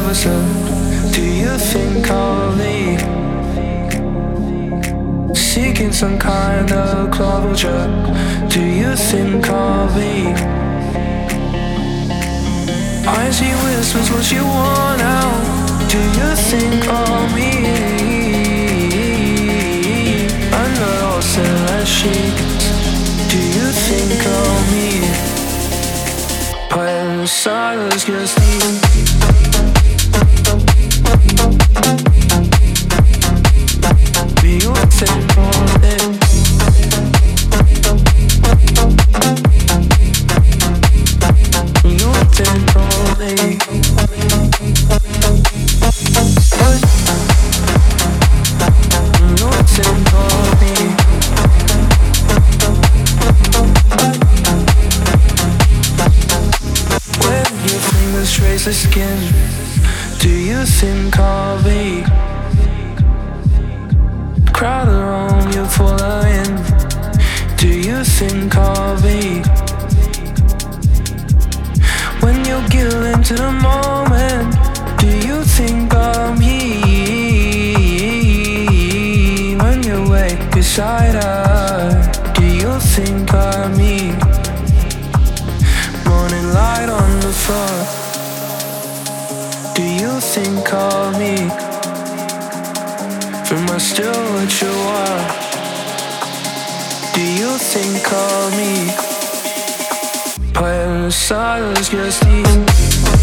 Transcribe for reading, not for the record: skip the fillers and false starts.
closer? Do you think I'll leave? Seeking some kind of closure. Do you think I'll leave? I see whispers, what you want now? Do you think of me? Under all silent sheets, do you think of me? When silence gets deep, me you think of it. You think of me. Trace the skin. Do you think I'll be crowded around you following? Do you think I'll be when you give into the moment? Do you think of me when you wake beside her? Do you think of me? Morning light on the floor. Do you think of me? Am I still what you are? Do you think of me? When the silence gets deep,